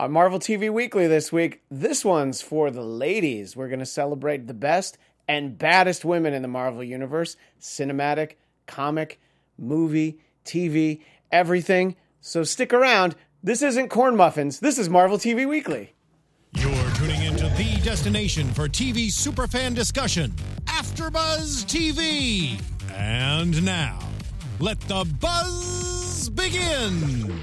On Marvel TV Weekly this week, this one's for the ladies. We're going to celebrate the best and baddest women in the Marvel Universe. Cinematic, comic, movie, TV, everything. So stick around. This isn't Corn Muffins. This is Marvel TV Weekly. You're tuning into the destination for TV superfan discussion, AfterBuzz TV. And now, let the buzz begin.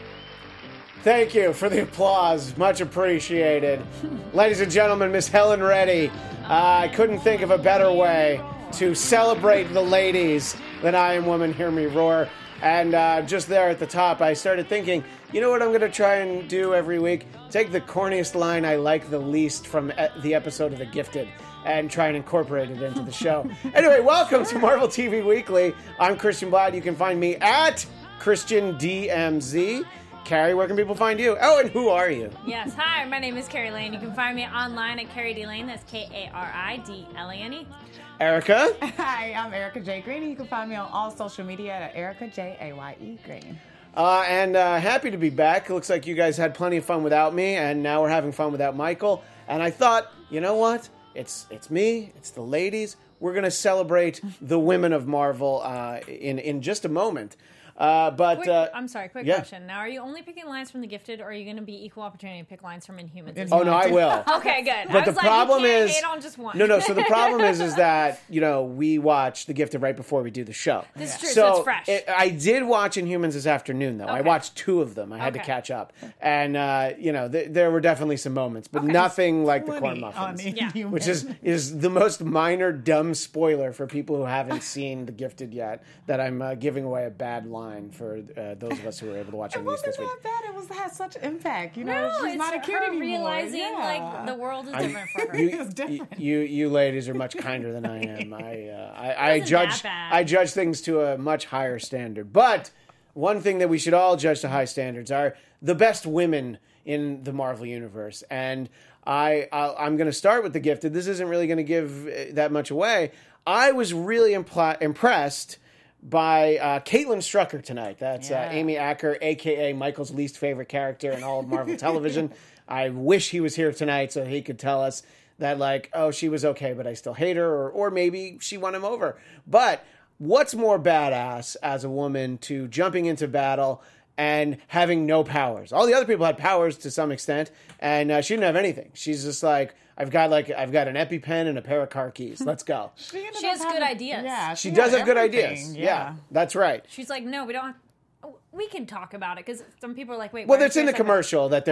Thank you for the applause. Much appreciated. Ladies and gentlemen, Miss Helen Reddy. I couldn't think of a better way to celebrate the ladies than I Am Woman, Hear Me Roar. And just there at the top, I started thinking, you know what I'm going to try and do every week? Take the corniest line I like the least from the episode of The Gifted and try and incorporate it into the show. Anyway, welcome to Marvel TV Weekly. I'm Christian Blatt. You can find me at ChristianDMZ. Carrie, where can people find you? Oh, and who are you? Yes, hi, my name is Carrie Lane. You can find me online at Carrie D. Lane. That's Karidlane. Erica? Hi, I'm Erica J. Green. You can find me on all social media at Erica J. Green. And happy to be back. Looks like you guys had plenty of fun without me, and now we're having fun without Michael. And I thought, you know what? It's me. It's the ladies. We're going to celebrate the women of Marvel in just a moment. I'm sorry, quick yeah. question. Now, are you only picking lines from The Gifted, or are you going to be equal opportunity to pick lines from Inhumans? Oh, no, I will. Okay, good. But the problem you can't is... hate on just one. No, so the problem is that, we watch The Gifted right before we do the show. This is true, so it's fresh. I did watch Inhumans this afternoon, though. Okay. I watched 2 of them. I had to catch up. And, there were definitely some moments, but nothing like the Corn Muffins. Which is the most minor, dumb spoiler for people who haven't seen The Gifted yet, that I'm giving away a bad line for those of us who were able to watch it this week. It wasn't that bad. It had such impact. She's it's not a kid her anymore. realizing, the world is different for her. You ladies are much kinder than I am. I judge things to a much higher standard. But one thing that we should all judge to high standards are the best women in the Marvel Universe. And I'm going to start with The Gifted. This isn't really going to give that much away. I was really impressed by Caitlin Strucker tonight. That's Amy Acker, a.k.a. Michael's least favorite character in all of Marvel television. I wish he was here tonight so he could tell us that, she was okay, but I still hate her, or maybe she won him over. But what's more badass as a woman to jumping into battle and having no powers? All the other people had powers to some extent, and she didn't have anything. She's just like, I've got an EpiPen and a pair of car keys. Let's go. She has good ideas. Yeah, she does have good ideas. Yeah, that's right. She's like, no, we don't. We can talk about it because some people are like, wait. Well, that's in the commercial that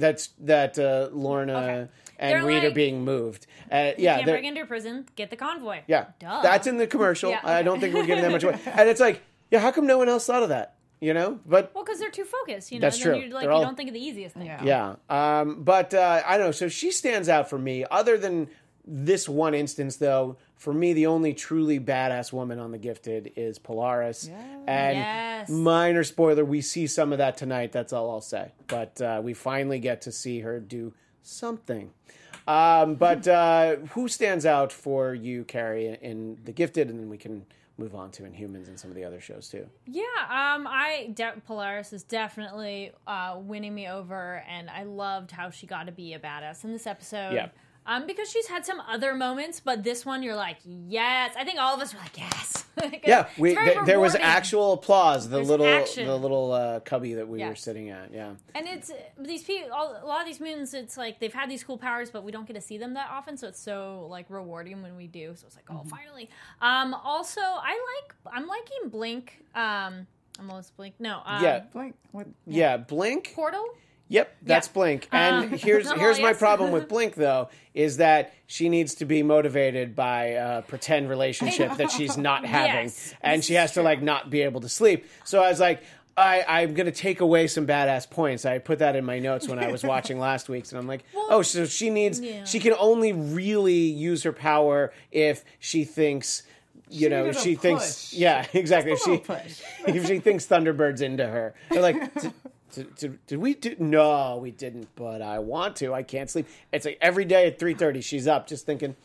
Lorna and Reed are being moved. You can't break into a prison. Get the convoy. Yeah, duh. That's in the commercial. Yeah, okay. I don't think we're giving that much away. And it's like, how come no one else thought of that? But because they're too focused. That's true. You don't think of the easiest thing. Yeah. But I don't know. So she stands out for me. Other than this one instance, though, for me, the only truly badass woman on The Gifted is Polaris. Yeah. And minor spoiler, we see some of that tonight. That's all I'll say. But we finally get to see her do something. But who stands out for you, Carrie, in The Gifted? And then we can move on to Inhumans and some of the other shows too. Yeah, Polaris is definitely winning me over, and I loved how she got to be a badass in this episode. Yeah. Because she's had some other moments, but this one you're like, yes. I think all of us were like, yes. There was actual applause. There's the action. little cubby that we were sitting at. Yeah, and it's these people. A lot of these mutants, it's like they've had these cool powers, but we don't get to see them that often. So it's so rewarding when we do. So it's like, oh, finally. Also, I'm liking Blink. Almost Blink. No. Blink. What? Yeah, Blink. Portal. Yep, that's Blink. And here's my problem with Blink, though, is that she needs to be motivated by a pretend relationship that she's not having. And she has to, not be able to sleep. So I was like, I'm going to take away some badass points. I put that in my notes when I was watching last week's, and I'm like, so she needs... Yeah. She can only really use her power if she thinks... she thinks... Yeah, exactly. If she thinks Thunderbird's into her. They're like... Did we do? No, we didn't. But I want to. I can't sleep. It's like every day at 3:30, she's up just thinking,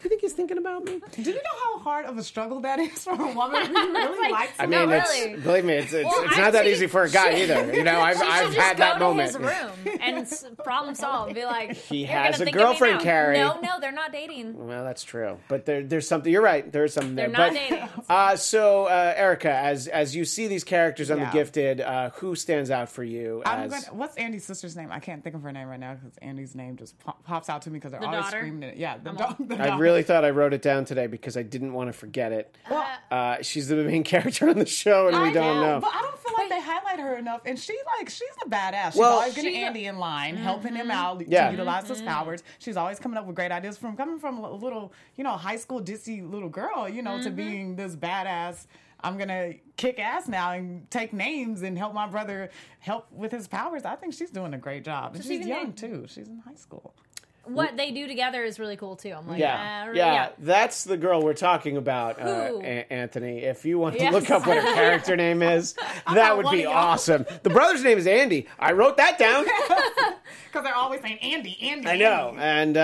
you think he's thinking about me? Do you know how hard of a struggle that is for a woman who really likes I him? mean, really. believe me, it's not that easy for a guy either. You know, I've had that moment. She should just go to his room and problem solve. Be like, He "You're has gonna a think of me girlfriend, now." Carrie. No, they're not dating. Well, that's true, but there's something. You're right. There's something there. They're not dating. So, Erica, as you see these characters on The Yeah. Gifted, who stands out for you? What's Andy's sister's name? I can't think of her name right now because Andy's name just pops out to me because they're The always daughter? screaming it. Yeah, the I daughter. really thought I wrote it down today because I didn't want to forget it. She's the main character on the show, and we don't know. But I don't feel like they highlight her enough. And she's a badass. She's Well, always getting Andy in line, helping him out Yeah. to utilize his powers. She's always coming up with great ideas coming from a little, high school ditzy little girl, to being this badass. I'm gonna kick ass now and take names and help my brother help with his powers. I think she's doing a great job. And she's young too. She's in high school. What they do together is really cool too. I'm like, Yeah, that's the girl we're talking about, Anthony. If you want to Yes. look up what her character name is, that would one be of y'all. awesome. The brother's name is Andy. I wrote that down. Because they're always saying Andy. I know, and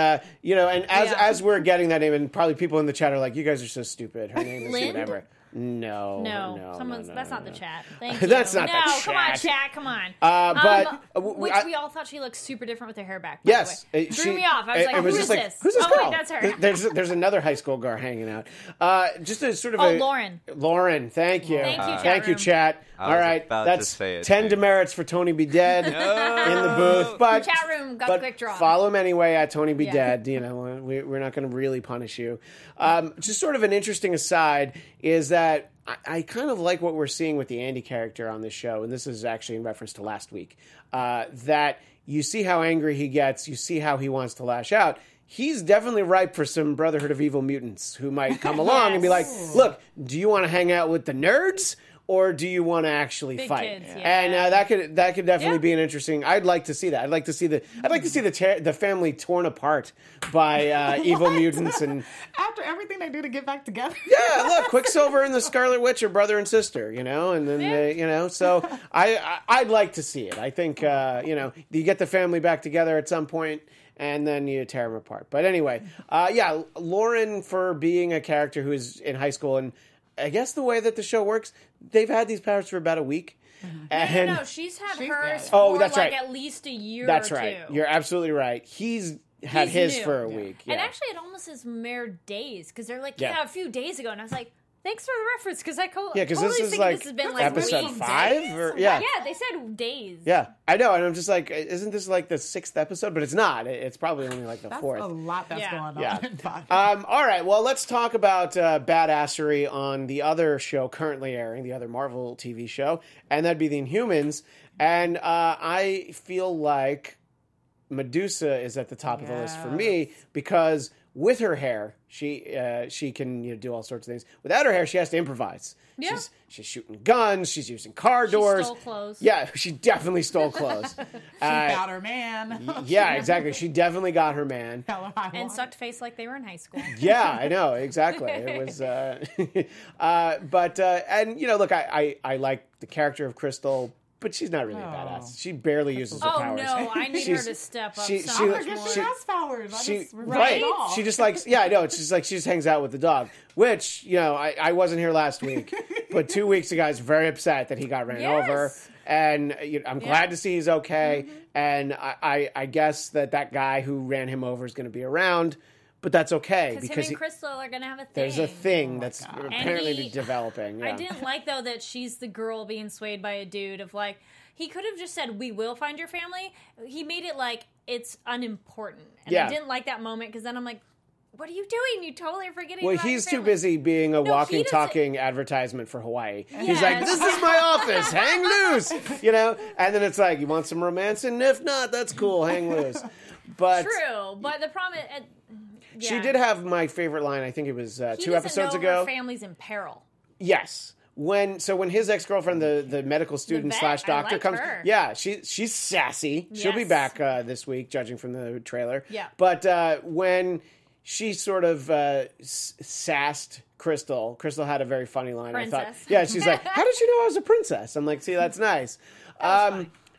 as we're getting that name, and probably people in the chat are like, "You guys are so stupid." Her name is Lind? whatever. No. That's not the chat. Thank you. That's not the come on, chat. chat. Come on. But We all thought she looked super different with her hair back. yes, by the way. Threw me off. I was like, it was who's just like, this? who's this Oh, girl? wait, that's her. There's another high school girl hanging out. Just a sort of Lauren. Lauren, thank you. Thank you, chat Thank you, room. chat. All was right, about to that's say it, 10 too. demerits for Tony Be Dead in the booth. But Chat room got the quick draw. Follow him anyway at Tony Be Yeah. Dead. We're not going to really punish you. Just sort of an interesting aside is that I kind of like what we're seeing with the Andy character on this show, and this is actually in reference to last week, that you see how angry he gets, you see how he wants to lash out. He's definitely ripe for some Brotherhood of Evil Mutants who might come along and be like, look, do you want to hang out with the nerds? Or do you want to actually Big fight? kids, yeah. And that could definitely be an interesting. I'd like to see that. I'd like to see the family torn apart by evil mutants and After everything they do to get back together. yeah. Look, Quicksilver and the Scarlet Witch are brother and sister, and then they, so I'd like to see it. I think you get the family back together at some point. And then you tear them apart. But anyway, Lauren, for being a character who is in high school, and I guess the way that the show works, they've had these powers for about a week. And No, she's had hers Oh, for that's like right. at least a year that's or two. right. You're absolutely right. He's had He's his new. for a week. Yeah. And actually, it almost is mere days because they're like, Yeah. a few days ago. And I was like, thanks for the reference because I Yeah, because totally this is think like this has been like episode weeks. 5 or yeah. Yeah, they said days. Yeah, I know, and I'm just like, isn't this like the 6th episode? But it's not. It's probably only like the That's 4th. a lot that's Yeah. going on. Yeah. in Five. All right. Well, let's talk about badassery on the other show currently airing, the other Marvel TV show, and that'd be the Inhumans. And I feel like Medusa is at the top of the list for me because with her hair, she can do all sorts of things. Without her hair, she has to improvise. Yeah. She's shooting guns. She's using car doors. Stole clothes. Yeah, she definitely stole clothes. She found her man. Yeah, exactly. She definitely got her man. And sucked face like they were in high school. Yeah, I know exactly. It was, and look, I like the character of Crystal, but she's not really a badass. She barely uses her Oh powers. no, I need her to step up. she- so much she- more. She has powers. I She just right. off. She just likes. Yeah, I know. It's just like she just hangs out with the dog. Which I wasn't here last week, but 2 weeks ago I was very upset that he got ran Yes. over, and I'm glad to see he's okay. And I guess that guy who ran him over is going to be around. But that's okay Because him and Crystal are gonna have a thing. there's a thing that's apparently And he- developing. Yeah. I didn't like though that she's the girl being swayed by a dude. Of like, he could have just said, "We will find your family." He made it like it's unimportant, and Yeah. I didn't like that moment because then I'm like, "What are you doing? You totally are forgetting." Well, about your he's too family." busy being a he walking, doesn't- talking advertisement for Hawaii. He's Yes. like, "This is my office. Hang loose," And then it's like, "You want some romance? And if not, that's cool. Hang loose." But True, but the problem is, she did have my favorite line. I think it was 2 episodes ago. Her family's in peril. Yes. When his ex-girlfriend, the medical student vet, slash doctor I like comes. her. Yeah, she's sassy. She'll be Yes. back this week, judging from the trailer. Yeah. But when she sort of sassed Crystal had a very funny line. I thought, Princess. yeah, she's like, "How did you know I was a princess?" I'm like, "See, that's nice."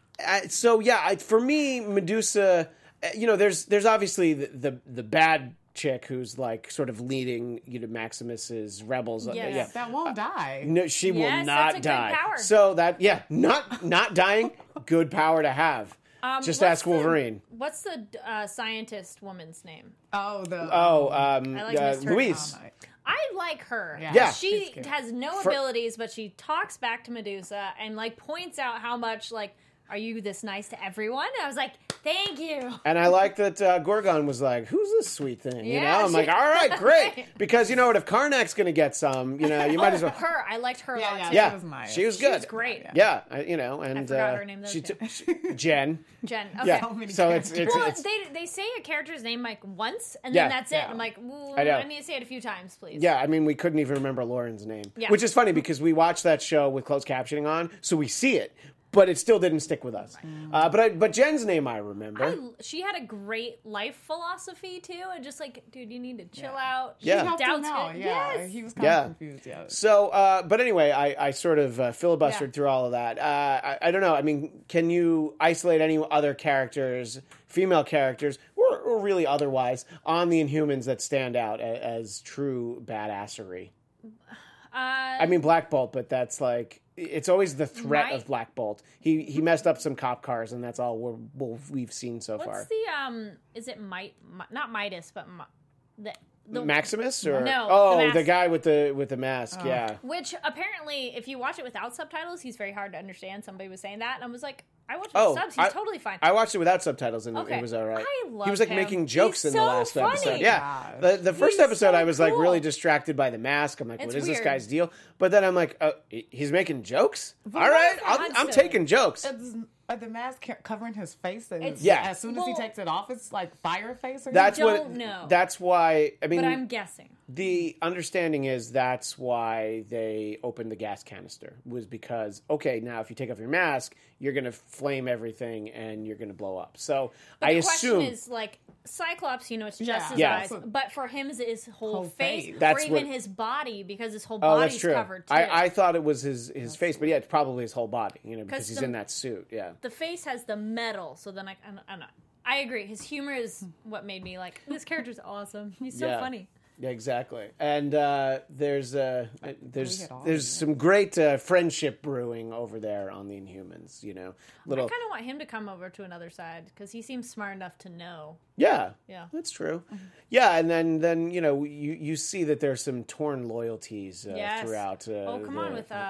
So yeah, for me, Medusa, there's obviously the bad chick who's like sort of leading, Maximus's rebels. Yes. Yeah. That won't die. No, she will Yes, not that's a good die. power. So not dying, good power to have. Just ask Wolverine. What's the scientist woman's name? Oh, I like Miss Turner. Louise. I like her. Yeah. She She's cute. has no abilities, but she talks back to Medusa and like points out how much like, are you this nice to everyone? And I was like, thank you. And I like that Gorgon was like, who's this sweet thing? Yeah, I'm like, all right, great. Because you know what? If Karnak's going to get some, you might as well. Her. I liked her a lot too. Yeah, She was nice. she was She good. was great. Yeah, and I forgot her name, though, she too. Jen. Jen. Okay. Yeah. So many So it's Well, they say a character's name like once, and Yeah. then that's it. Yeah. I'm like, ooh, I know. I need to say it a few times, please. yeah. I mean, we couldn't even remember Lauren's name, Yeah. which is funny because we watched that show with closed captioning on, so we see it, but it still didn't stick with us. But Jen's name I remember. She had a great life philosophy too, and just like, dude, you need to chill out. Yeah. She helped him Doubts out. good. Yeah, Yes. he was kind Yeah. of confused. Yeah. So, but anyway, I sort of filibustered Yeah. through all of that. I don't know. I mean, can you isolate any other characters, female characters, or really otherwise, on the Inhumans that stand out as true badassery? I mean, Black Bolt, but that's like it's always the threat Right. of Black Bolt. He messed up some cop cars, and that's all we've seen so far. What's the Is it not Midas, but the Maximus or No, the the mask. guy with the mask? Yeah. Which apparently, if you watch it without subtitles, he's very hard to understand. Somebody was saying that, and I was like, I watched it with subs. He's totally fine. I watched it without subtitles, and Okay. it was all right. I love he was like him. making jokes He's in the so last funny. episode. Yeah, God. the first He's episode, so I was like cool. really distracted by the mask. I'm like, It's what is this weird. guy's deal? But then I'm like, oh, he's making jokes. All what right, is that I'm to- taking jokes. The mask covering his face, and Yeah. as soon as he Well- takes it off, it's like fire face. Or That's what. don't know. That's why. I mean, but I'm guessing. the understanding is that's why they opened the gas canister was because okay, now if you take off your mask, you're going to flame everything and you're going to blow up. So But I the assume question is like Cyclops, it's just Yeah. his Yeah. eyes, but for him, is his whole face, face. That's or even what- his body, because his whole oh, body's that's true. covered too. I thought it was his face, but yeah, it's probably his whole body, because 'Cause he's the- in that suit. Yeah. The face has the metal, so then I don't know. I agree. His humor is what made me like this character's awesome. He's so Yeah. funny. Yeah, exactly. And there's hit all of some great friendship brewing over there on the Inhumans. I kind of want him to come over to another side because he seems smart enough to know. Yeah, Yeah. that's true. Yeah, and then you see that there's some torn loyalties Yes. throughout. Oh, come on with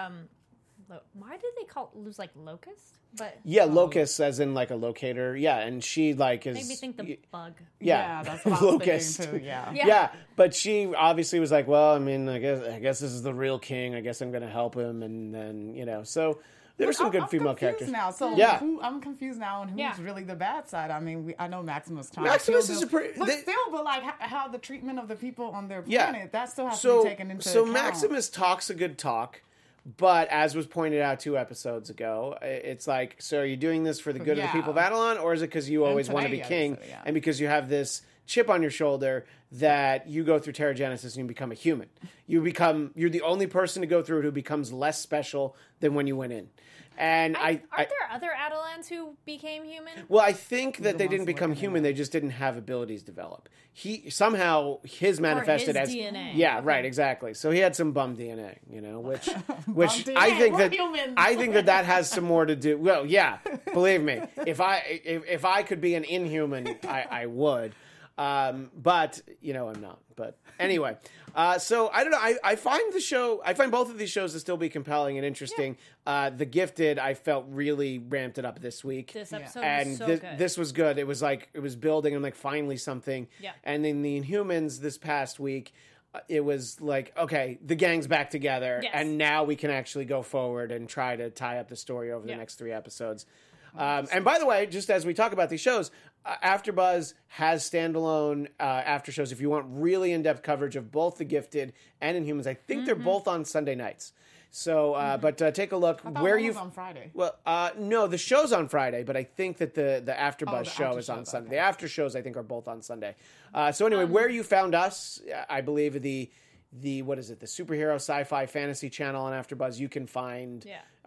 why did they call it was like Locust? But Yeah, locust as in like a locator. Yeah, and she like is made me think the bug. yeah, that's what I was locust. thinking too. Yeah. Yeah. Yeah, but she obviously was like, well, I mean, I guess this is the real king. I guess I'm going to help him, and then so there were some good I'm female confused characters. now. So Yeah. I'm confused now on who's Yeah. really the bad side. I mean, I know Maximus trying Maximus to is kill a them, pretty- but they- still, but like how the treatment of the people on their Yeah. planet that still has to So be taken into so account. Maximus talks a good talk. But as was pointed out 2 episodes ago, it's like, so are you doing this for the good of the Yeah. people of Avalon, or is it because you always want to be today, king, so, yeah. and because you have this chip on your shoulder that you go through Terrigenesis and you become a human? You're the only person to go through it who becomes less special than when you went in. And Aren't there other Adelans who became human? well, I think that they ones didn't become working human; they just didn't have abilities develop. His manifested as DNA. yeah, Okay. right, exactly. So he had some bum DNA, which I DNA, think we're that humans. I think that has some more to do. Well, yeah, believe me, if I could be an Inhuman, I would. But I'm not. But anyway, so I don't know. I find both of these shows to still be compelling and interesting. The Gifted, I felt really ramped it up this week. This episode And was so good. this was good. It was like it was building and like finally something. Yeah. And then the Inhumans this past week, it was like, okay, the gang's back together, Yes. and now we can actually go forward and try to tie up the story over the Yeah. next 3 episodes. And by the way, just as we talk about these shows, AfterBuzz has standalone after shows. If you want really in-depth coverage of both The Gifted and Inhumans, I think they're both on Sunday nights. So, but take a look I thought where one you was on Friday. Well, no, the show's on Friday, but I think that the AfterBuzz the show after is on shows, Sunday. okay. The after shows I think are both on Sunday. So anyway, where you found us, I believe the what is it? The superhero sci-fi fantasy channel on AfterBuzz. You can find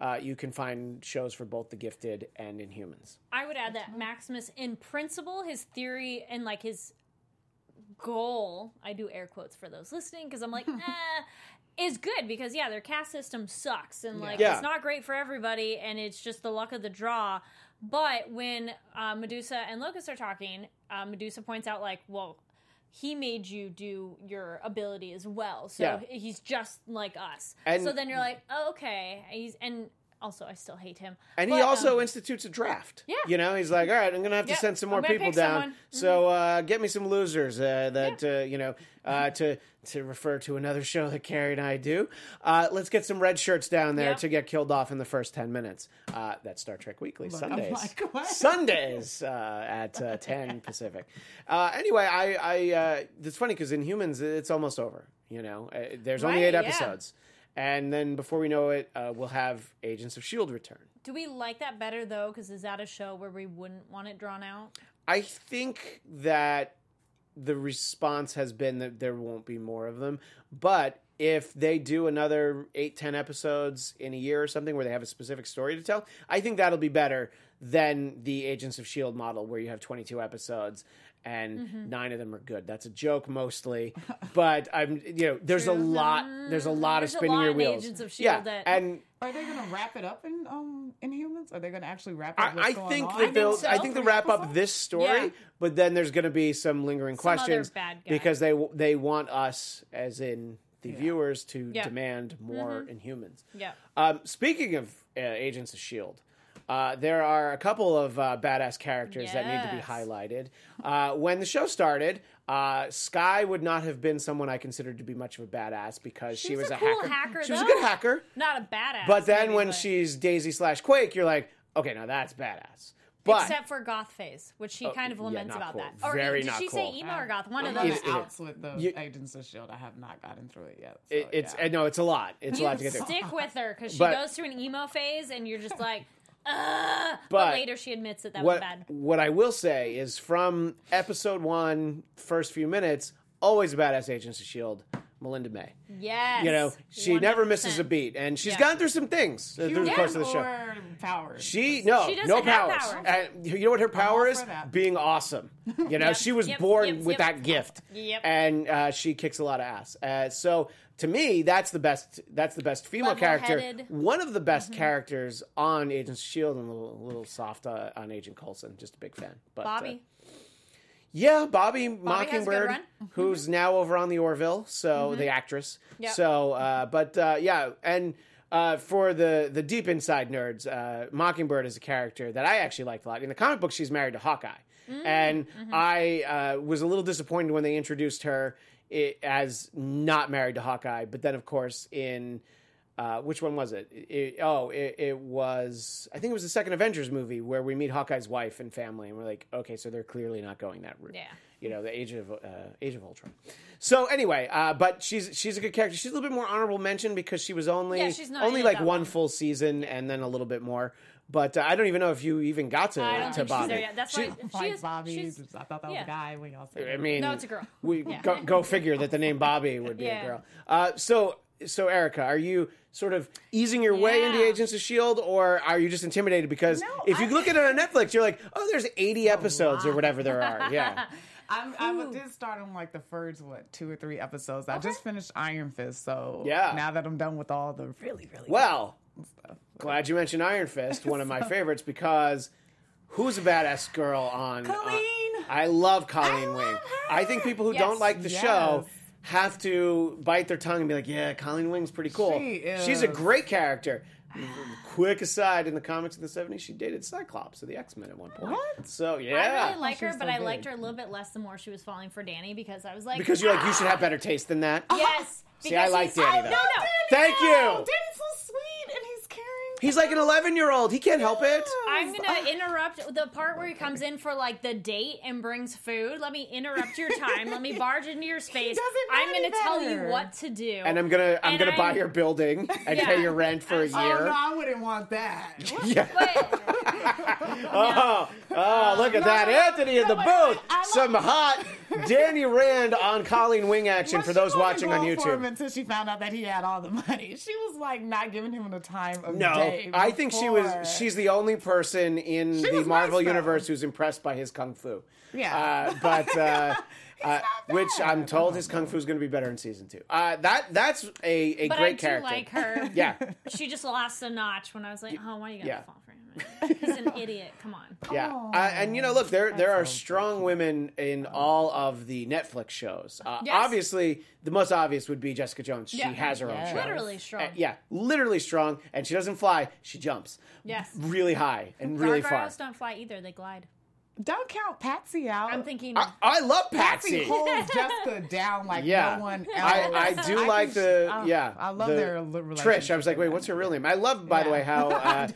shows for both The Gifted and Inhumans. I would add that Maximus, in principle, his theory and like his goal, I do air quotes for those listening because I'm like, is good because their caste system sucks and it's not great for everybody and it's just the luck of the draw. But when Medusa and Locust are talking, Medusa points out like, well, he made you do your ability as well, so he's just like us. And so then you're like, oh, okay, and also I still hate him. And he also institutes a draft. Yeah, you know, he's like, all right, I'm gonna have to send some more people down. So get me some losers to refer to another show that Carrie and I do. Let's get some red shirts down there to get killed off in the first 10 minutes. That's Star Trek Weekly, Sundays. Sundays at 10 Pacific. Anyway, I it's funny because in Humans, it's almost over. You know, there's only 8 episodes. And then before we know it, we'll have Agents of S.H.I.E.L.D. return. Do we like that better, though? Because is that a show where we wouldn't want it drawn out? I think that the response has been that there won't be more of them. But if they do another 8-10 episodes in a year or something where they have a specific story to tell, I think that'll be better than the Agents of S.H.I.E.L.D. model where you have 22 episodes and 9 of them are good. That's a joke mostly, but there's a lot of spinning your wheels. Agents of S.H.I.E.L.D. And are they going to wrap it up in Humans? Are they going to actually wrap up what's going on? I think they'll wrap up this story, but then there's going to be some lingering questions because they want us, as in the viewers, to demand more in Humans. Yeah. Speaking of Agents of S.H.I.E.L.D., there are a couple of badass characters that need to be highlighted. When the show started, Skye would not have been someone I considered to be much of a badass because she was a cool hacker. She was a good hacker. Not a badass. But then when she's Daisy/Quake, you're like, okay, now that's badass. But, except for Goth Phase, which she kind of laments about cool. that. Or did she say emo or Goth? One of those. those. Outs with the Agents of S.H.I.E.L.D. I have not gotten through it yet. So, it's a lot. It's a lot to get through. Stick with her because she goes through an emo phase, and you're just like. But later she admits that was bad. What I will say is from episode 1, first few minutes, always a badass Agents of S.H.I.E.L.D., Melinda May. Yes. You know, she 100%. Never misses a beat. And she's gone through some things through the course of the show. Or powers. She no powers. And you know what her power is? Being awesome. You know, she was born with that gift. Yep. And she kicks a lot of ass. So to me, that's the best female character. One of the best characters on Agents of S.H.I.E.L.D. and a little soft on Agent Coulson. Just a big fan. But, Bobby. Bobby Mockingbird, who's now over on the Orville, so the actress. Yep. So, and for the deep inside nerds, Mockingbird is a character that I actually liked a lot. In the comic book, she's married to Hawkeye, and I was a little disappointed when they introduced her as not married to Hawkeye. But then, of course, in which one was it? It was, I think it was the second Avengers movie where we meet Hawkeye's wife and family, and we're like, okay, so they're clearly not going that route. Yeah. You know, the Age of Ultron. So anyway, but she's a good character. She's a little bit more honorable mention because she was only like one full season and then a little bit more. But I don't even know if you even got to Bobby. That's why Bobby. I thought that was a guy when y'all said. I mean, no, it's a girl. We go figure that the name Bobby would be a girl. So Erica, are you sort of easing your way into Agents of S.H.I.E.L.D., or are you just intimidated? Because if you look at it on Netflix, you're like, oh, there's 80 episodes or whatever there are. Yeah. I did start on like the first 2 or 3 episodes. I just finished Iron Fist, so now that I'm done with all the really stuff. Glad you mentioned Iron Fist, one of my favorites, because who's a badass girl on Colleen? I love Colleen Wing. I think people who don't like the show have to bite their tongue and be like, yeah, Colleen Wing's pretty cool. She's a great character. Quick aside, in the comics of the 70s, she dated Cyclops of the X-Men at one point. What? So, I really like her, but I liked her a little bit less the more she was falling for Danny because I was like... Because you're like, you should have better taste than that? Yes. See, I like Danny, though. No. Thank you. Danny's so sweet, and he's caring. He's like an 11-year-old. He can't help it. I'm going to interrupt the part where he comes in for, like, the date and brings food. Let me interrupt your time. Let me barge into your space. I'm going to tell you what to do. And I'm gonna buy your building and pay your rent for a year. Oh, no, I wouldn't want that. Yeah. Look at that. Anthony in the booth. Some hot Danny Rand on Colleen Wing action for those watching on YouTube. For him until she found out that he had all the money. She was like not giving him the time of day. No, I think she's the only person in the Marvel universe who's impressed by his kung fu. Yeah. Which I'm told his kung fu is going to be better in season 2. That's a great character. But I do like her. Yeah. She just lost a notch when I was like, oh, why you gotta fall for him? He's an idiot. Come on. Yeah. And look, there are strong women in all of the Netflix shows. Yes. Obviously, the most obvious would be Jessica Jones. She has her own show. Literally strong. Literally strong. And she doesn't fly. She jumps. Yes. Really high and really far. Gargoyles don't fly either. They glide. Don't count Patsy out. I'm thinking. I love Patsy. holds Jessica down like no one else. I do like I love their relationship. Trish. I was like, wait, what's her real name? I love, by the way, how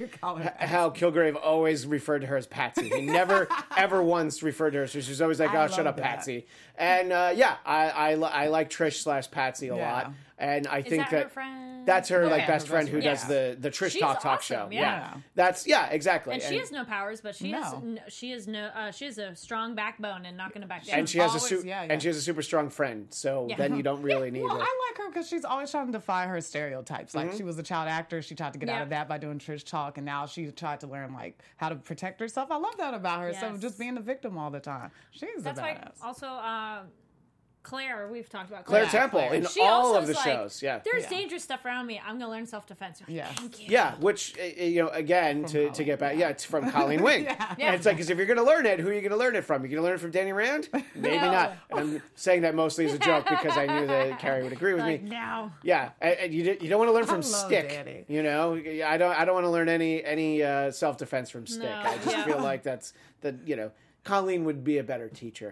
how Kilgrave always referred to her as Patsy. He never ever once referred to her. So she's always like, oh, shut up, Patsy. And I like Trish / Patsy a lot. And I think that her friend? That's her best friend who does the Trish She's Talk awesome, show. Yeah. That's exactly. And she has no powers, but she has a strong backbone and not going to back down. And she has and she has a super strong friend. So then you don't really need. Well, I like her because she's always trying to defy her stereotypes. Like she was a child actor, she tried to get out of that by doing Trish Talk, and now she tried to learn like how to protect herself. I love that about her. So just being a victim all the time. That's a badass. Why also. Claire, we've talked about Claire Temple in all of the shows. Yeah, there's dangerous stuff around me. I'm gonna learn self-defense. Thank you. Yeah, which again to get back. Yeah, it's from Colleen Wing. And it's like, because if you're gonna learn it, who are you gonna learn it from? You're gonna learn it from Danny Rand? Maybe not. And I'm saying that mostly as a joke because I knew that Carrie would agree with me. No. Yeah, and you don't want to learn from Stick. Danny. I don't want to learn any self-defense from Stick. No. I just feel like that's Colleen would be a better teacher.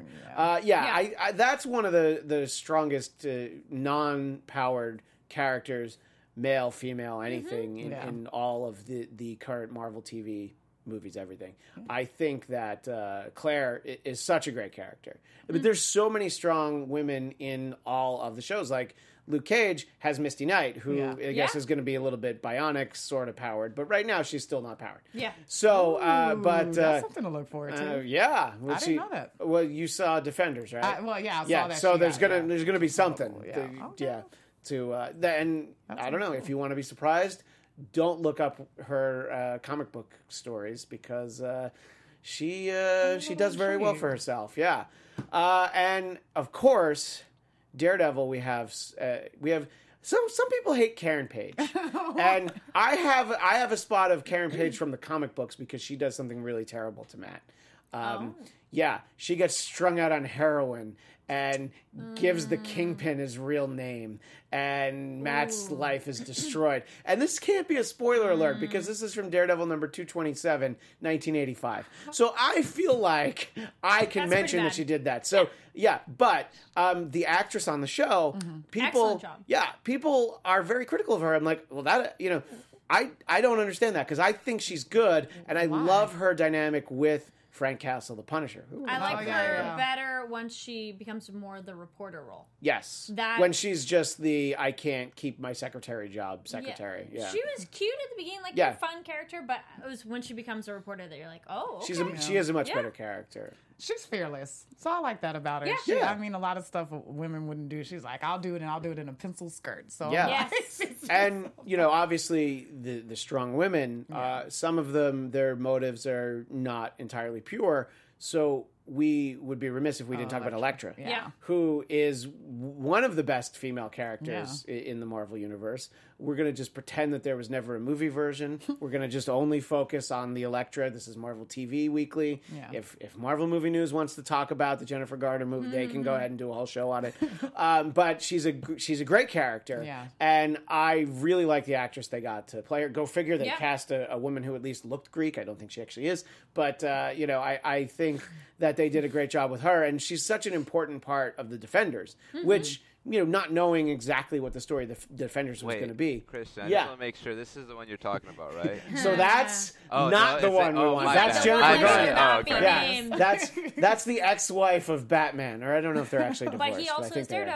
That's one of the strongest non-powered characters, male, female, anything in all of the current Marvel TV movies, everything. I think that Claire is such a great character. But there's so many strong women in all of the shows. Like Luke Cage has Misty Knight, who I guess is going to be a little bit bionic sort of powered, but right now she's still not powered. Yeah. So, that's something to look forward to. Yeah. I didn't know that. Well, you saw Defenders, right? I saw that. So there's gonna be something. And I don't know if you want to be surprised. Don't look up her comic book stories because she does very well for herself. Yeah. And of course, Daredevil. We have some people hate Karen Page, and I have a spot of Karen Page from the comic books because she does something really terrible to Matt. Yeah, she gets strung out on heroin and gives the Kingpin his real name, and Matt's life is destroyed. And this can't be a spoiler alert because this is from Daredevil number 227, 1985. So I feel like I can mention that she did that. So but the actress on the show, people are very critical of her. I'm like, well, that I don't understand that because I think she's good, and I love her dynamic with Frank Castle, the Punisher. I like her better once she becomes more the reporter role. Yes. When she's just the I can't keep my secretary job secretary. Yeah. She was cute at the beginning, like a fun character, but it was when she becomes a reporter that you're like, oh, okay. She is a much better character. She's fearless. So I like that about her. Yeah. I mean, a lot of stuff women wouldn't do. She's like, I'll do it, and I'll do it in a pencil skirt. So and obviously the strong women, some of them, their motives are not entirely pure. So we would be remiss if we didn't talk about Elektra, who is one of the best female characters in the Marvel Universe. We're going to just pretend that there was never a movie version. We're going to just only focus on the Elektra. This is Marvel TV Weekly. Yeah. If Marvel Movie News wants to talk about the Jennifer Garner movie, they can go ahead and do a whole show on it. But she's a great character, and I really like the actress they got to play her. Go figure, they cast a woman who at least looked Greek. I don't think she actually is, but I think that they did a great job with her, and she's such an important part of the Defenders, which, not knowing exactly what the story of the Defenders was going to be. Christian, I just want to make sure this is the one you're talking about, right? So that's not the one we want. That's Jennifer Garner. That's the ex-wife of Batman, or I don't know if they're actually divorced. But he also is Daredevil.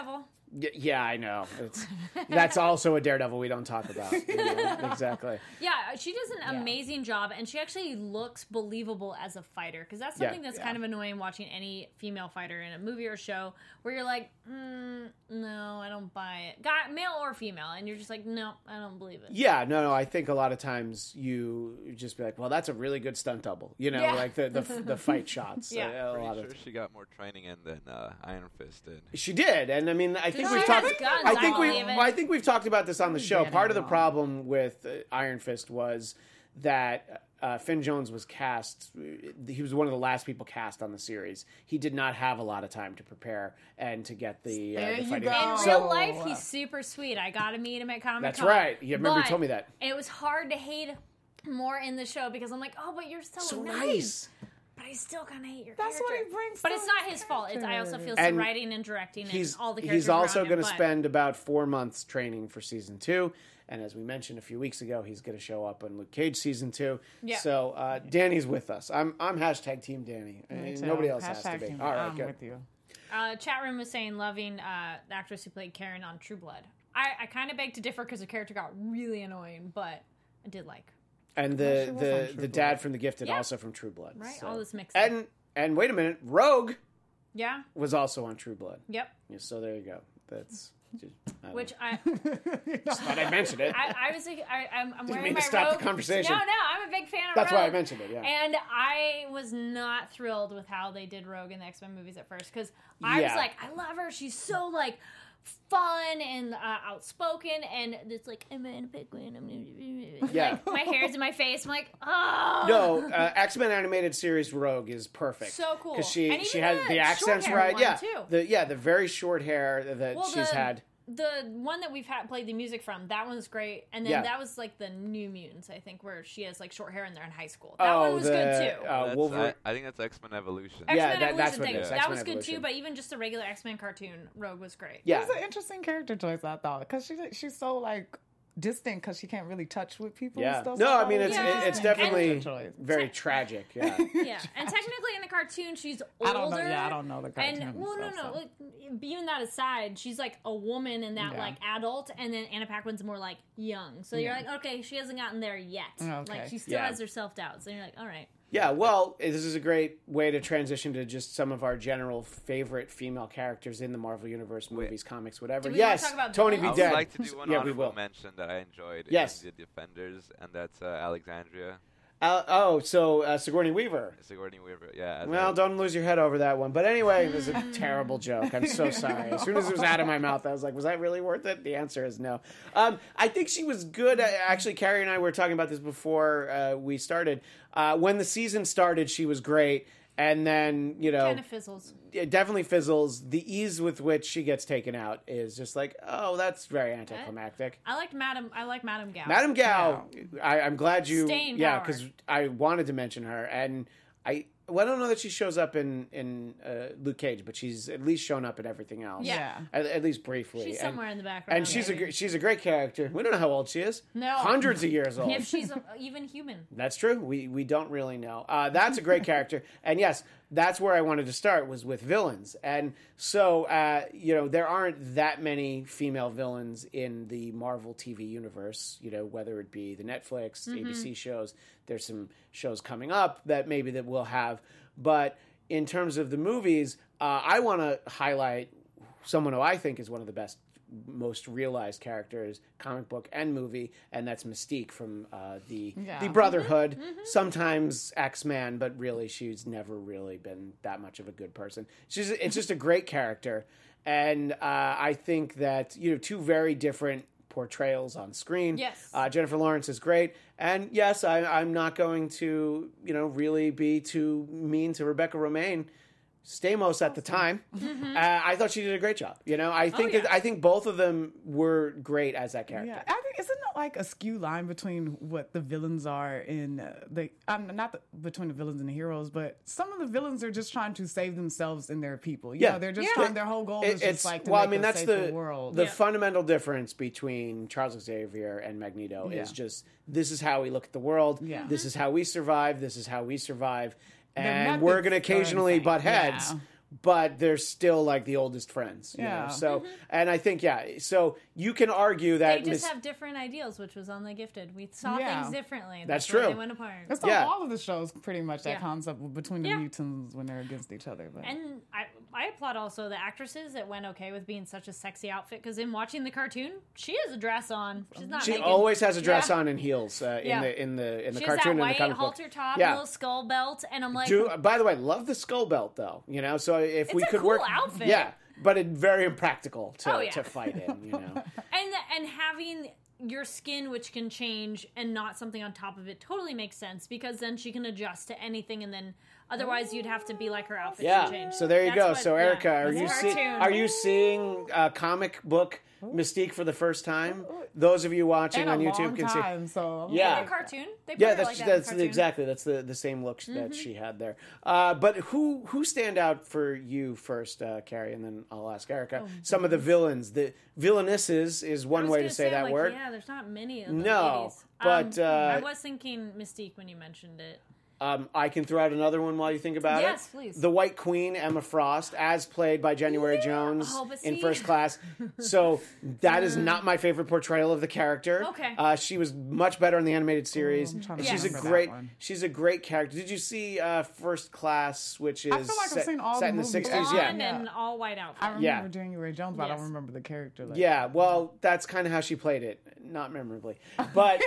Yeah, I know. That's also a Daredevil we don't talk about. Exactly. Yeah, she does an amazing job, and she actually looks believable as a fighter, because that's something that's kind of annoying watching any female fighter in a movie or show, where you're like, no, I don't buy it. Male or female, and you're just like, no, I don't believe it. Yeah, no, I think a lot of times you just be like, well, that's a really good stunt double. Like the fight shots. Yeah. Pretty sure she got more training in than Iron Fist did. She did, and I mean, I think we've she talked. has guns, I think we've talked about this on the show. Dead Part of the wrong. problem with Iron Fist was that Finn Jones was cast. He was one of the last people cast on the series. He did not have a lot of time to prepare and to get the fighting. In real life, he's super sweet. I got to meet him at Comic-Con. That's right. You remember you told me that. It was hard to hate more in the show because I'm like, oh, but you're so nice. But I still kind of hate your That's character. what he brings. But to it's not the his fault. I also feel And writing and directing and all the characters He's also going to spend about 4 months training for season 2. And as we mentioned a few weeks ago, he's going to show up in Luke Cage season 2. Yeah. So Danny's with us. I'm hashtag Team Danny. Nobody else has to be. All right, I'm good. with you. Chat room was saying loving the actress who played Karen on True Blood. I kind of beg to differ because the character got really annoying, but I did like. And the dad from The Gifted, also from True Blood. Right, So. all this mixed. And wait a minute, Rogue Yeah. was also on True Blood. Yep. Yeah, so there you go. That's just, Which I thought I mentioned it. I was like, I'm wearing mean my to stop the Rogue. conversation. No, I'm a big fan of That's Rogue. why I mentioned it. Yeah. And I was not thrilled with how they did Rogue in the X-Men movies at first because I was like, I love her. She's so like fun and outspoken, and it's like I'm an penguin. Like, my hair's in my face. I'm like, oh No, X-Men animated series Rogue is perfect. So cool. Because she And even has the the accents short hair right. one, Yeah, too. the very short hair that she's had. The one that we've played the music from, that one's great. And then that was like the New Mutants, I think, where she has like short hair and they're in high school. That one was good too. Wolverine. I think that's X-Men Evolution. X-Men that's Evolution what it thing. is. That X-Men was good Evolution. too, but even just the regular X-Men cartoon, Rogue was great. Yeah. It's an interesting character choice, I thought, because she's so like distant because she can't really touch with people. Yeah. And stuff. No, So I mean it's Yeah. it's definitely Choice. very tragic. Yeah. Yeah, and technically in the cartoon, she's older. I don't know. Yeah, I don't know the cartoon. And well, stuff, no. so. Like, even that aside, she's like a woman in that Yeah. like adult, and then Anna Paquin's more like young. So you're like, okay, she hasn't gotten there yet. Okay. Like she still Yeah. has her self doubts, and you're like, all right. Yeah, well, this is a great way to transition to just some of our general favorite female characters in the Marvel Universe, movies, comics, whatever. Do we wanna Yes, talk about Tony villains? be I dead. would like to do one Yeah, we honorable will. mention that I enjoyed Yes. in The Defenders, and that's Alexandria. So Sigourney Weaver. Sigourney Weaver, yeah. Well, don't lose your head over that one. But anyway, it was a terrible joke. I'm so sorry. As soon as it was out of my mouth, I was like, was that really worth it? The answer is no. I think she was good. Actually, Carrie and I were talking about this before we started. When the season started, she was great. And then, Kind of fizzles. it definitely fizzles. The ease with which she gets taken out is just like, oh, that's very anticlimactic. I like Madame Gao. Madame Gao, I'm glad you, Staying power. because I wanted to mention her, and I don't know that she shows up in Luke Cage, but she's at least shown up in everything else. Yeah. At least briefly. She's somewhere in the background. And she's a great character. We don't know how old she is. No. Hundreds of years old. if she's even human. That's true. We don't really know. That's a great character. And yes, that's where I wanted to start, was with villains. And so, there aren't that many female villains in the Marvel TV universe, whether it be the Netflix, ABC shows. There's some shows coming up that we'll have. But in terms of the movies, I want to highlight someone who I think is one of the best, most realized characters, comic book and movie, and that's Mystique from the Brotherhood. Sometimes X-Man, but really she's never really been that much of a good person. It's just a great character, and I think that two very different portrayals on screen. Yes. Jennifer Lawrence is great, and yes, I'm not going to really be too mean to Rebecca Romijn. Stamos at the time. I thought she did a great job. I think both of them were great as that character. Yeah, I think isn't it like a skew line between what the villains are in between the villains and the heroes, but some of the villains are just trying to save themselves and their people. They're just trying. Their whole goal is just like to make a safer world. The fundamental difference between Charles Xavier and Magneto is just this is how we look at the world. Yeah. This is how we survive. This is how we survive. And methods we're going to are occasionally insane. butt heads. Yeah. but they're still like the oldest friends. You Yeah. know? So, and I think, so you can argue that They just have different ideals, which was on The Gifted. We saw Yeah. things differently. That's where true. They went apart. It's on all of the shows, pretty much, that Yeah. concept between the Yeah. mutants when they're against each other. But. And I applaud also the actresses that went okay with being such a sexy outfit, because in watching the cartoon, she has a dress on. She's not she naked. always has a dress Yeah. on and heels Yeah. in the She has cartoon that and the white comic book. halter top, Yeah. little skull belt, and I'm like, By the way, love the skull belt though. You know, so if we a could cool work, outfit. yeah, but it's very impractical to Oh, yeah. to fight in. You know, and having your skin, which can change, and not something on top of it, totally makes sense, because then she can adjust to anything, and then otherwise you'd have to be like her outfit yeah. to change. So there you That's go. what- So yeah. Erica, are It's you a seeing cartoon. seeing comic book Mystique for the first time? Those of you watching And on a YouTube long can see. time, so Yeah. In a cartoon, they put Yeah, her that's like that in that's cartoon. exactly that's the same look that she had there. But who stand out for you first, Carrie, and then I'll ask Erica. Some of the villains, the villainesses is I one was way gonna to say that like, word. Yeah, there's not many of them. No, ladies. but, I was thinking Mystique when you mentioned it. I can throw out another one while you think about it. Yes, please. The White Queen, Emma Frost, as played by January Jones Oh, but in see- First Class. So that is not my favorite portrayal of the character. Okay. She was much better in the animated series. I'm trying to She's a remember that great. one. She's a great character. Did you see First Class, which is I feel like I've seen all set the in the movies. '60s? Blonde Yeah. and all white outfit. I remember Yeah. January Jones, but I Yes. don't remember the character. Like, Yeah, well, that's kind of how she played it, not memorably, but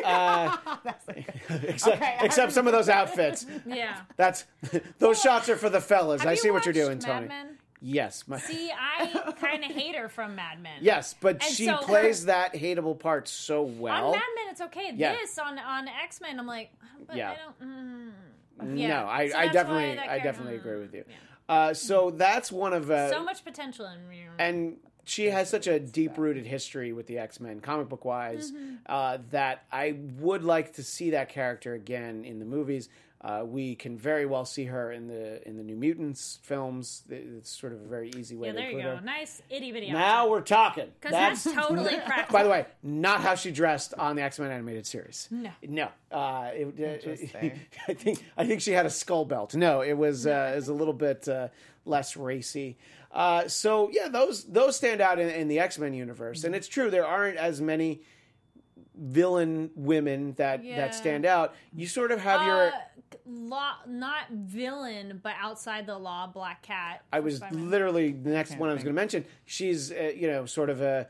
except some of those outfits. Yeah. That's those shots are for the fellas. Have I you see what you're doing, watched Tony. Mad Men? Yes, See, I kind of hate her from Mad Men. yes, but And she so plays that hateable part so well. On Mad Men, it's okay. Yeah. This on X Men, I'm like, but Yeah. I don't. No, Yeah. I So that's why that character- definitely agree with you. So that's one of So much potential in me. and she has such a deep-rooted history with the X-Men, comic book wise, that I would like to see that character again in the movies. We can very well see her in the New Mutants films. It's sort of a very easy way Yeah, to there you include go. her. Nice itty bitty. Now we're talking. because that's totally practical. By the way, not how she dressed on the X-Men animated series. No. Interesting. I think she had a skull belt. No, it was a little bit less racy. So yeah, those stand out in the X-Men universe, and it's true there aren't as many villain women that stand out. You sort of have your. Law, not villain, but outside the law, Black Cat. I was literally the next one I was going to mention. She's sort of a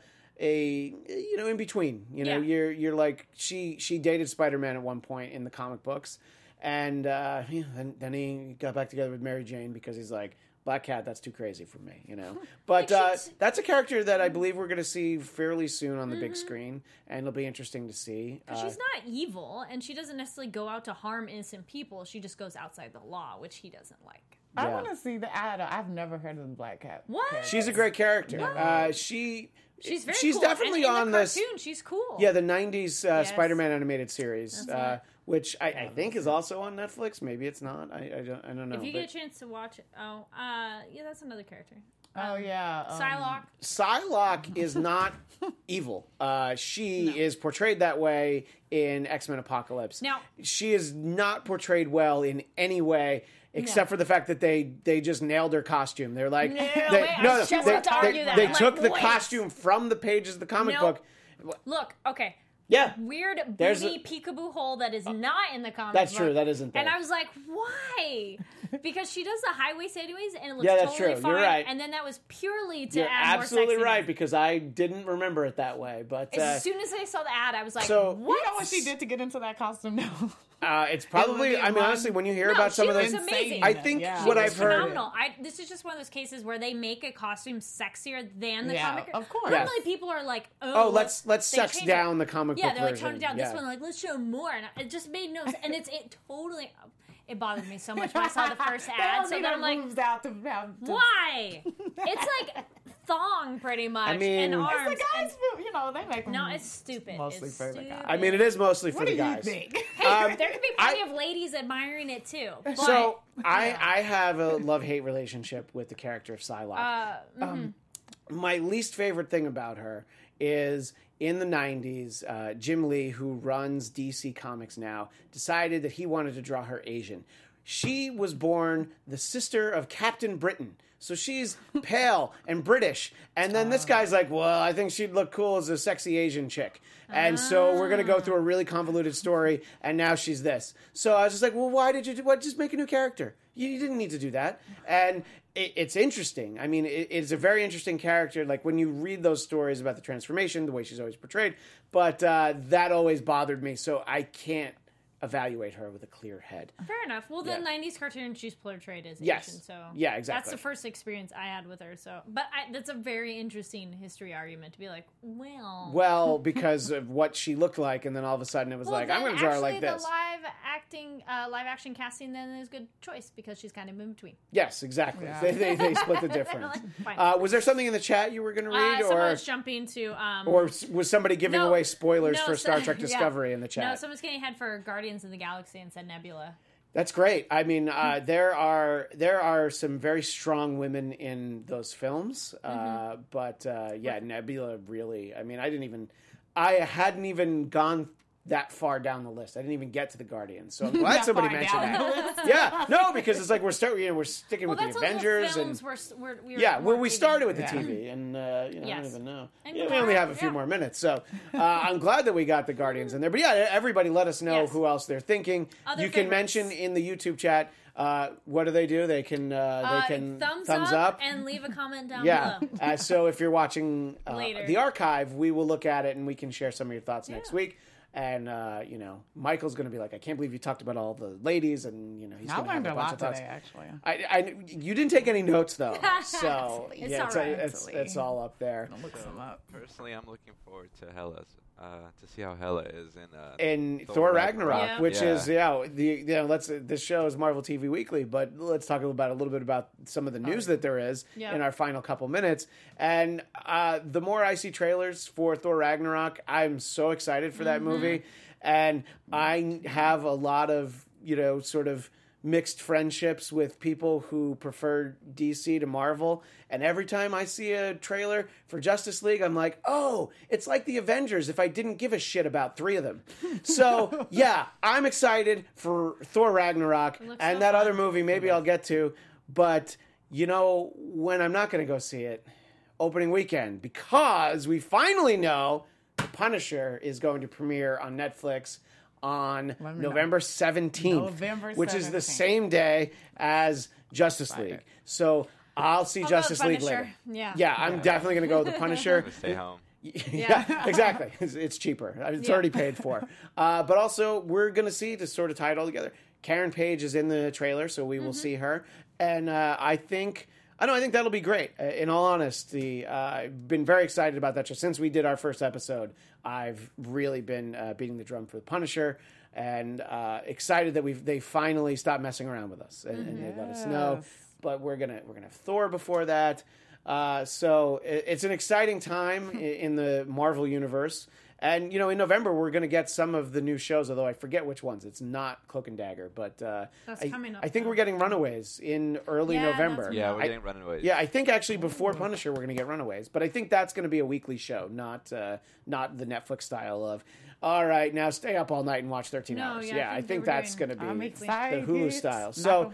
in between. Yeah. You're like she dated Spider-Man at one point in the comic books, and then he got back together with Mary Jane because he's like, Black Cat, that's too crazy for me, But that's a character that I believe we're going to see fairly soon on the big screen, and it'll be interesting to see. She's not evil, and she doesn't necessarily go out to harm innocent people. She just goes outside the law, which he doesn't like. I Yeah. want to see the ad. I've never heard of the Black Cat. What? character. She's a great character. She's She's very she's cool. definitely and in on the this. cartoon, she's cool. Yeah, the '90s Spider-Man animated series, That's right. which I think is also on Netflix. Maybe it's not. I don't know. If you But get a chance to watch it, yeah, that's another character. Oh yeah, Psylocke. Psylocke is not evil. She is portrayed that way in X-Men Apocalypse. Now- she is not portrayed well in any way. Except for the fact that they just nailed her costume. They're like, I was just about to argue that. they I'm took like, the wait. costume from the pages of the comic Nope. book. Look, okay. Yeah, Weird There's booby peekaboo hole that is not in the comic that's book. true. That isn't there. And I was like, why? Because she does the high waist anyways, and it looks Yeah, that's totally true. fine. You're right. And then that was purely to You're add absolutely more sexiness. right because I didn't remember it that way. But As soon as I saw the ad, I was like, so- what? You know what she did to get into that costume? No. it's probably. I mean, honestly, when you hear about some she of was those, amazing. I think Yeah. what She I've was heard. phenomenal. This is just one of those cases where they make a costume sexier than the Yeah, comic. of course. Normally, people are like, Oh, "Oh, let's they sex change down it. the comic Yeah, book they're like version. toning down Yeah. this one. Like, let's show more, and it just made no sense. And it totally. It bothered me so much when I saw the first ad. So then I'm like, moves out to why? It's like thong, pretty much, I mean- and It's arms. It's the guys, they make no, them it's stupid. mostly it's for the stupid. guys. I mean, it is mostly for What the do you guys. think? Hey, there could be plenty I- of ladies admiring it too. But, So I have a love-hate relationship with the character of Psylocke. My least favorite thing about her is in the 90s, Jim Lee, who runs DC Comics now, decided that he wanted to draw her Asian. she was born the sister of Captain Britain. So she's pale and British. And then this guy's like, well, I think she'd look cool as a sexy Asian chick. And so we're going to go through a really convoluted story, and now she's this. So I was just like, well, why did you do what? Just make a new character. You didn't need to do that. And it's interesting. I mean, it's a very interesting character. Like, when you read those stories about the transformation, the way she's always portrayed. But that always bothered me, so I can't evaluate her with a clear head. Fair enough. Well, the 90s cartoon, she's portrayed as Yes. Asian, so Yeah, exactly. that's the first experience I had with her. So, but that's a very interesting history argument to be like, well, because of what she looked like, and then all of a sudden it was like, I'm going to draw her like this. The live action casting then is a good choice because she's kind of in between. Yes, exactly. Yeah. They split the difference. Was there something in the chat you were going to read, someone was jumping to, or was somebody giving no, away spoilers no, for Star Trek yeah. Discovery in the chat? No, someone's getting ahead for Guardians of the Galaxy and said Nebula. That's great. I mean, there are some very strong women in those films, but yeah, Nebula really. I mean, I hadn't even gone that far down the list. I didn't even get to the Guardians, so I'm glad somebody mentioned that. Yeah, no, because it's like we're sticking with the Avengers and we started with the TV, and I don't even know. And we only have a few more minutes, so I'm glad that we got the Guardians in there. But yeah, everybody, let us know who else they're thinking. You can mention in the YouTube chat. What do? They can thumbs up and leave a comment down below. So if you're watching the archive, we will look at it and we can share some of your thoughts next week. And Michael's going to be like, I can't believe you talked about all the ladies, and he's going to have a bunch of thoughts. Today, actually. You didn't take any notes though, so it's all up there. I'll look some up. Personally, I'm looking forward to Hela, to see how Hela is in Thor Ragnarok, which is this show is Marvel TV Weekly, but let's talk about a little bit about some of the news that there is in our final couple minutes. And the more I see trailers for Thor Ragnarok, I'm so excited for that movie, and I have a lot of sort of mixed friendships with people who prefer DC to Marvel. And every time I see a trailer for Justice League, I'm like, oh, it's like the Avengers if I didn't give a shit about 3 of them. So, yeah, I'm excited for Thor Ragnarok and that other movie maybe I'll get to. But, when I'm not going to go see it, opening weekend, because we finally know The Punisher is going to premiere on Netflix on November 17th, which is the same day as Justice League. So I'll see Justice League later. Yeah, I'm definitely going to go with The Punisher. Stay home. Yeah, exactly. It's cheaper. It's already paid for. But also, we're going to see, to sort of tie it all together, Karen Page is in the trailer, so we will see her. And I think that'll be great. In all honesty, I've been very excited about that show. Since we did our first episode, I've really been beating the drum for The Punisher, and excited that they finally stopped messing around with us and they let us know. But we're gonna have Thor before that. So it's an exciting time in the Marvel universe. And, in November, we're going to get some of the new shows, although I forget which ones. It's not Cloak and Dagger, but coming up I think we're getting Runaways in early November. Yeah, we're getting Runaways. Yeah, I think actually before Punisher, we're going to get Runaways. But I think that's going to be a weekly show, not the Netflix style of, all right, now stay up all night and watch 13 hours. Yeah, I think that's going to be the Hulu style. So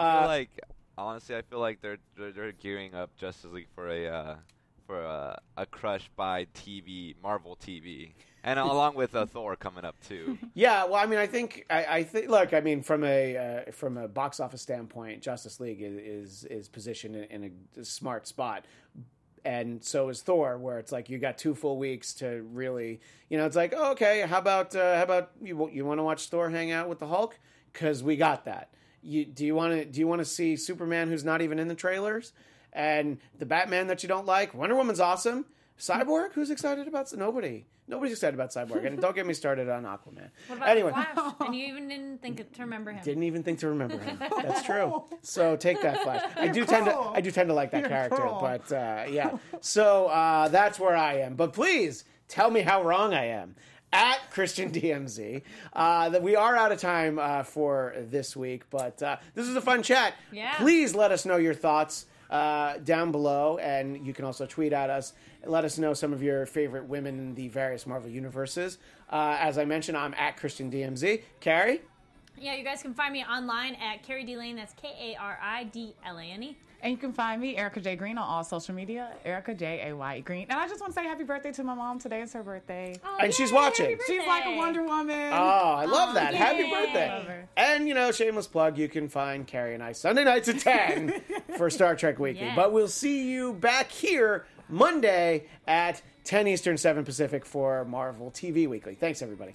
I feel like they're gearing up Justice League for a crush by TV, Marvel TV, and along with Thor coming up too. Yeah, well, I mean, I think look, I mean, from a box office standpoint, Justice League is positioned in a smart spot, and so is Thor, where it's like you got 2 full weeks to really, it's like, oh, okay, how about you want to watch Thor hang out with the Hulk, because we got that. Do you want to see Superman who's not even in the trailers? And the Batman that you don't like, Wonder Woman's awesome. Cyborg, who's excited about? Nobody's excited about Cyborg. And don't get me started on Aquaman. What about Flash? And you even didn't think to remember him. Didn't even think to remember him. That's true. So take that, Flash. I do tend to like that character, but yeah. So that's where I am. But please tell me how wrong I am. At Christian DMZ. That we are out of time for this week, but this was a fun chat. Yeah. Please let us know your thoughts down below, and you can also tweet at us. Let us know some of your favorite women in the various Marvel universes. As I mentioned, I'm at Christian DMZ. Carrie? Yeah, you guys can find me online at Carrie D Lane. That's Karidlane. And you can find me, Erica J. Green, on all social media, Erica J-A-Y Green. And I just want to say happy birthday to my mom. Today is her birthday. Oh, And she's watching. She's like a Wonder Woman. Oh, I love that. yay. Happy birthday. And, shameless plug, you can find Carrie and I Sunday nights at 10 for Star Trek Weekly. Yes. But we'll see you back here Monday at 10 Eastern, 7 Pacific for Marvel TV Weekly. Thanks, everybody.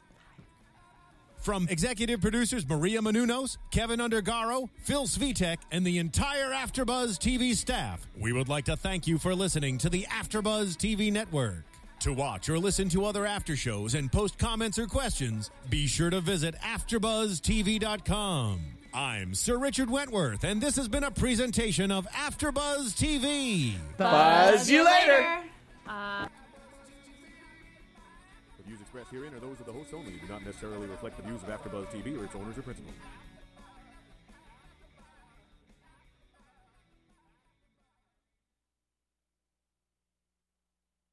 From executive producers Maria Menounos, Kevin Undergaro, Phil Svitek, and the entire AfterBuzz TV staff, we would like to thank you for listening to the AfterBuzz TV network. To watch or listen to other after shows and post comments or questions, be sure to visit AfterBuzzTV.com. I'm Sir Richard Wentworth, and this has been a presentation of AfterBuzz TV. Buzz you later. The views expressed herein are those of the hosts only and do not necessarily reflect the views of AfterBuzz TV or its owners or principals.